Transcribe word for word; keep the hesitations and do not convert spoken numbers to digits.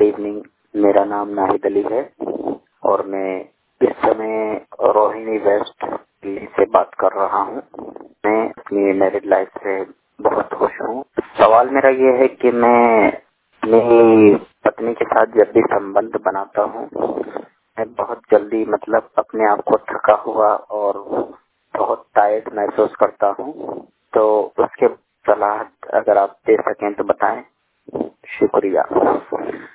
Good evening. मेरा नाम नाहिद अली है और मैं इस समय रोहिणी वेस्ट दिल्ली से बात कर रहा हूँ। मैं अपनी मैरिड लाइफ से बहुत खुश हूँ। सवाल मेरा ये है कि मैं अपनी पत्नी के साथ जब भी संबंध बनाता हूँ, मैं बहुत जल्दी मतलब अपने आप को थका हुआ और बहुत टायर्ड महसूस करता हूँ। तो उसके सलाह अगर आप दे सकें तो बताएं। शुक्रिया।